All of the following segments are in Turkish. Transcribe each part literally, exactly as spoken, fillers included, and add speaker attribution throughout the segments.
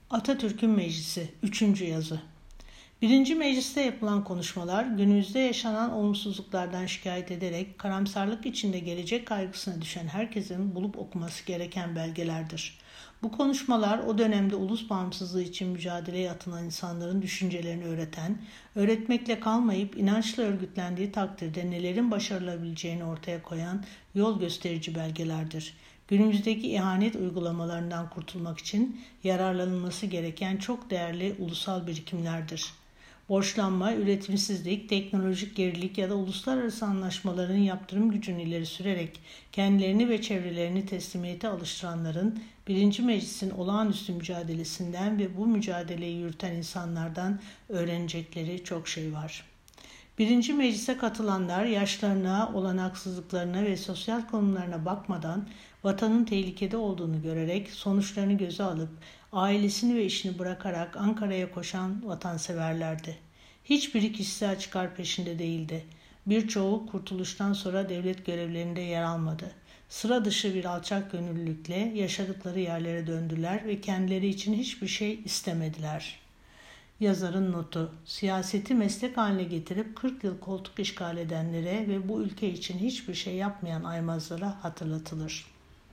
Speaker 1: Atatürk'ün Meclisi üçüncü yazı. Birinci Mecliste yapılan konuşmalar günümüzde yaşanan olumsuzluklardan şikayet ederek karamsarlık içinde gelecek kaygısına düşen herkesin bulup okuması gereken belgelerdir. Bu konuşmalar o dönemde ulus bağımsızlığı için mücadeleye atılan insanların düşüncelerini öğreten, öğretmekle kalmayıp inançla örgütlendiği takdirde nelerin başarılabileceğini ortaya koyan yol gösterici belgelerdir. Günümüzdeki ihanet uygulamalarından kurtulmak için yararlanılması gereken çok değerli ulusal birikimlerdir. Borçlanma, üretimsizlik, teknolojik gerilik ya da uluslararası anlaşmaların yaptırım gücünü ileri sürerek kendilerini ve çevrelerini teslimiyete alıştıranların birinci Meclis'in olağanüstü mücadelesinden ve bu mücadeleyi yürüten insanlardan öğrenecekleri çok şey var. Birinci Meclis'e katılanlar yaşlarına, olanaksızlıklarına ve sosyal konumlarına bakmadan vatanın tehlikede olduğunu görerek sonuçlarını göze alıp ailesini ve işini bırakarak Ankara'ya koşan vatanseverlerdi. Hiçbiri kişisel çıkar peşinde değildi. Birçoğu kurtuluştan sonra devlet görevlerinde yer almadı. Sıra dışı bir alçak gönüllülükle yaşadıkları yerlere döndüler ve kendileri için hiçbir şey istemediler. Yazarın notu: siyaseti meslek haline getirip kırk yıl koltuk işgal edenlere ve bu ülke için hiçbir şey yapmayan aymazlara hatırlatılır.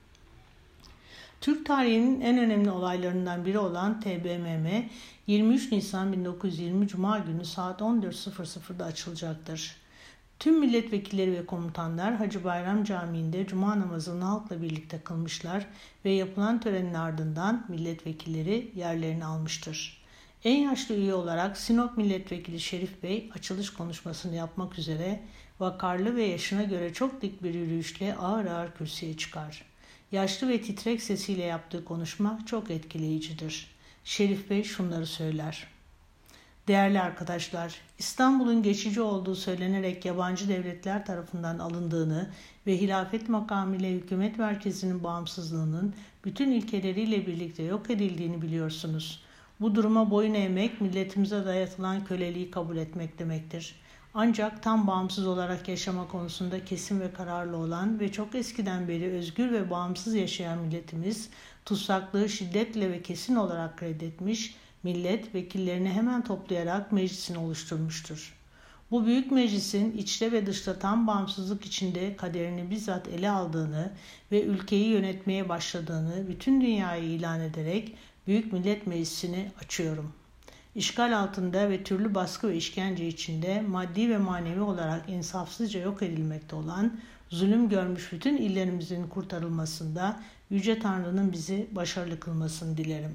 Speaker 1: Türk tarihinin en önemli olaylarından biri olan T B M M, yirmi üç Nisan bin dokuz yüz yirmi Cuma günü saat on dört sıfır sıfırda açılacaktır. Tüm milletvekilleri ve komutanlar Hacı Bayram Camii'nde cuma namazını halkla birlikte kılmışlar ve yapılan törenin ardından milletvekilleri yerlerini almıştır. En yaşlı üye olarak Sinop Milletvekili Şerif Bey açılış konuşmasını yapmak üzere vakarlı ve yaşına göre çok dik bir yürüyüşle ağır ağır kürsüye çıkar. Yaşlı ve titrek sesiyle yaptığı konuşma çok etkileyicidir. Şerif Bey şunları söyler: Değerli arkadaşlar, İstanbul'un geçici olduğu söylenerek yabancı devletler tarafından alındığını ve hilafet makamıyla hükümet merkezinin bağımsızlığının bütün ilkeleriyle birlikte yok edildiğini biliyorsunuz. Bu duruma boyun eğmek, milletimize dayatılan köleliği kabul etmek demektir. Ancak tam bağımsız olarak yaşama konusunda kesin ve kararlı olan ve çok eskiden beri özgür ve bağımsız yaşayan milletimiz, tutsaklığı şiddetle ve kesin olarak reddetmiş, millet vekillerini hemen toplayarak meclisini oluşturmuştur. Bu büyük meclisin içte ve dışta tam bağımsızlık içinde kaderini bizzat ele aldığını ve ülkeyi yönetmeye başladığını bütün dünyaya ilan ederek Büyük Millet Meclisi'ni açıyorum. İşgal altında ve türlü baskı ve işkence içinde maddi ve manevi olarak insafsızca yok edilmekte olan, zulüm görmüş bütün illerimizin kurtarılmasında Yüce Tanrı'nın bizi başarılı kılmasını dilerim.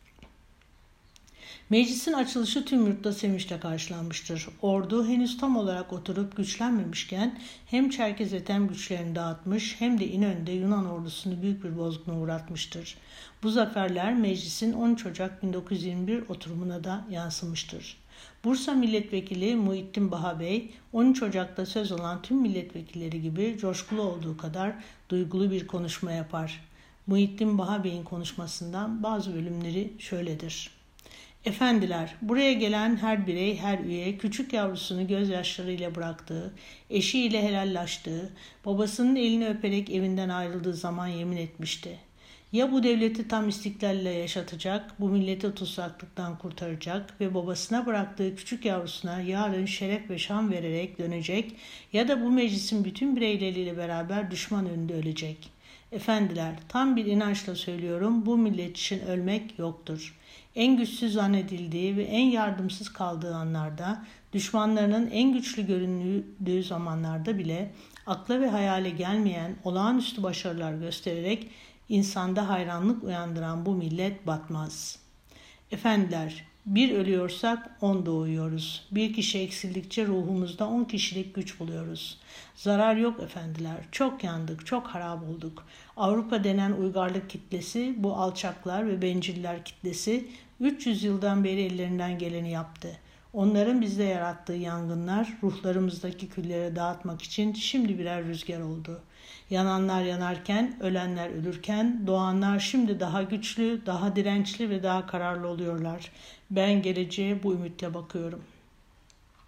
Speaker 1: Meclisin açılışı tüm yurtta sevinçle karşılanmıştır. Ordu henüz tam olarak oturup güçlenmemişken hem Çerkezetem güçlerini dağıtmış hem de İnönü'de Yunan ordusunu büyük bir bozguna uğratmıştır. Bu zaferler meclisin on üç Ocak bin dokuz yüz yirmi bir oturumuna da yansımıştır. Bursa Milletvekili Muhittin Baha Bey, on üç Ocak'ta söz olan tüm milletvekilleri gibi coşkulu olduğu kadar duygulu bir konuşma yapar. Muhittin Baha Bey'in konuşmasından bazı bölümleri şöyledir: Efendiler, buraya gelen her birey, her üye küçük yavrusunu gözyaşlarıyla bıraktığı, eşiyle helallaştığı, babasının elini öperek evinden ayrıldığı zaman yemin etmişti. Ya bu devleti tam istiklalle yaşatacak, bu milleti tutsaklıktan kurtaracak ve babasına bıraktığı küçük yavrusuna yarın şeref ve şan vererek dönecek ya da bu meclisin bütün bireyleriyle beraber düşman önünde ölecek. Efendiler, tam bir inançla söylüyorum, bu millet için ölmek yoktur. En güçsüz zannedildiği ve en yardımsız kaldığı anlarda, düşmanlarının en güçlü göründüğü zamanlarda bile akla ve hayale gelmeyen olağanüstü başarılar göstererek insanda hayranlık uyandıran bu millet batmaz. Efendiler, bir ölüyorsak on doğuyoruz. Bir kişi eksildikçe ruhumuzda on kişilik güç buluyoruz. Zarar yok efendiler. Çok yandık, çok harap olduk. Avrupa denen uygarlık kitlesi, bu alçaklar ve benciller kitlesi üç yüz yıldan beri ellerinden geleni yaptı. Onların bizde yarattığı yangınlar ruhlarımızdaki külleri dağıtmak için şimdi birer rüzgar oldu. Yananlar yanarken, ölenler ölürken doğanlar şimdi daha güçlü, daha dirençli ve daha kararlı oluyorlar. Ben geleceğe bu ümitle bakıyorum.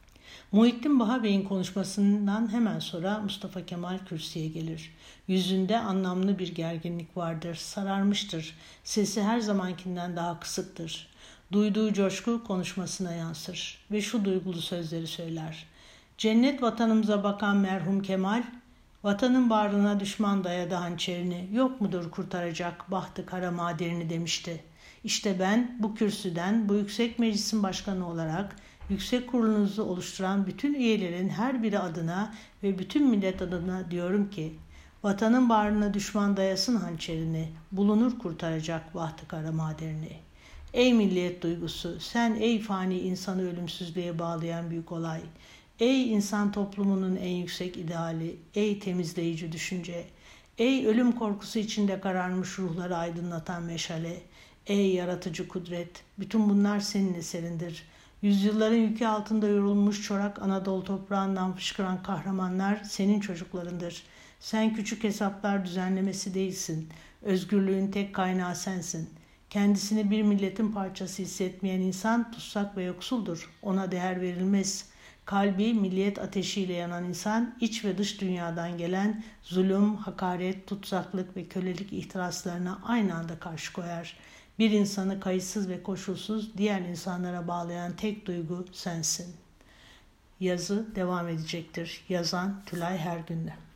Speaker 1: Muhittin Baha Bey'in konuşmasından hemen sonra Mustafa Kemal kürsüye gelir. Yüzünde anlamlı bir gerginlik vardır, sararmıştır. Sesi her zamankinden daha kısıktır. Duyduğu coşku konuşmasına yansır ve şu duygulu sözleri söyler. Cennet vatanımıza bakan merhum Kemal, vatanın bağrına düşman dayadı hançerini, yok mudur kurtaracak bahtı kara maderini demişti. İşte ben bu kürsüden, bu yüksek meclisin başkanı olarak yüksek kurulunuzu oluşturan bütün üyelerin her biri adına ve bütün millet adına diyorum ki, vatanın bağrına düşman dayasın hançerini, bulunur kurtaracak bahtı kara maderini. Ey milliyet duygusu, sen ey fani insanı ölümsüzlüğe bağlayan büyük olay, ey insan toplumunun en yüksek ideali, ey temizleyici düşünce, ey ölüm korkusu içinde kararmış ruhları aydınlatan meşale, ey yaratıcı kudret, bütün bunlar senin eserindir. Yüzyılların yükü altında yorulmuş çorak Anadolu toprağından fışkıran kahramanlar senin çocuklarındır. Sen küçük hesaplar düzenlemesi değilsin. Özgürlüğün tek kaynağı sensin. Kendisini bir milletin parçası hissetmeyen insan tutsak ve yoksuldur. Ona değer verilmez. Kalbi milliyet ateşiyle yanan insan iç ve dış dünyadan gelen zulüm, hakaret, tutsaklık ve kölelik ihtiraslarına aynı anda karşı koyar. Bir insanı kayıtsız ve koşulsuz diğer insanlara bağlayan tek duygu sensin. Yazı devam edecektir. Yazan Tülay Hergünlü.